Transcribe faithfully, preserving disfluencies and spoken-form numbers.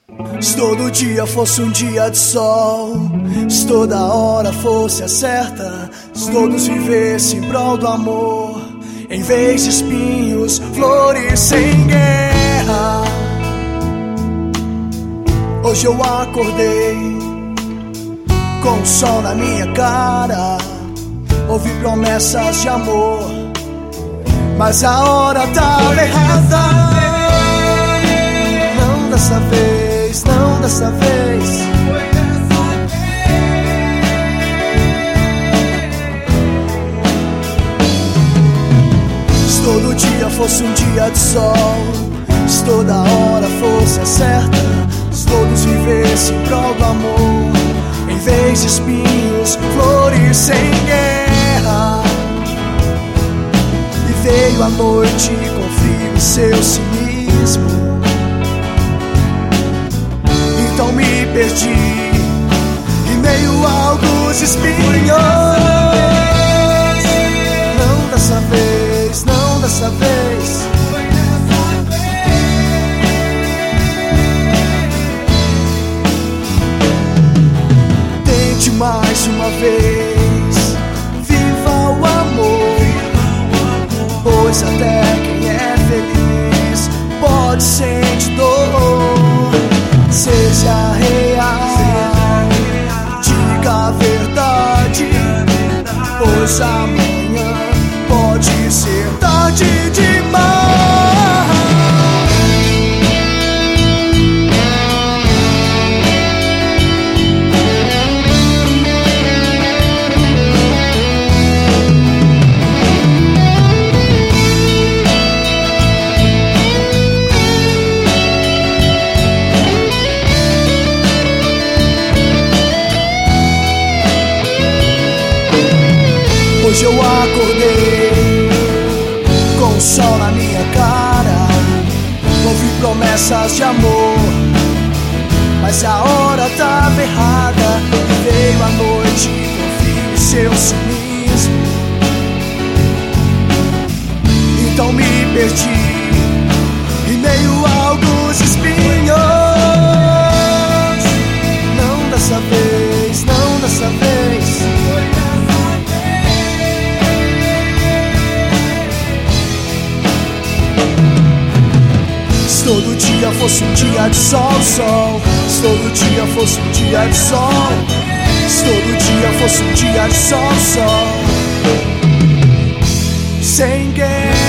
Se todo dia fosse um dia de sol, se toda hora fosse a certa, se todos vivessem em prol do amor, em vez de espinhos, flores sem guerra. Hoje eu acordei com o sol na minha cara, ouvi promessas de amor, mas a hora tava errada. Não dessa vez, não dessa vez. Se todo dia fosse um dia de sol, se toda hora fosse a certa, se todos vivessem em prol do amor, em vez de espinhos, flores sem guerra. E veio a noite com frio e seu cinismo, então me perdi em meio a alguns espinhos. Não dessa vez, não dessa vez. Tente mais uma vez, viva o amor, pois até quem é feliz pode sentir dor. Seja real, diga a verdade, pois amanhã pode ser tarde demais. Hoje eu acordei com o sol na minha cara, ouvi promessas de amor, mas a hora tava errada. Veio a noite com frio e seu cinismo, então me perdi em meio a alguns espinhos. Não dessa vez, não dessa vez. Se todo dia fosse um dia de sol, sol. Se todo dia fosse um dia de sol. Se todo dia fosse um dia de sol, sol. Sem guerra.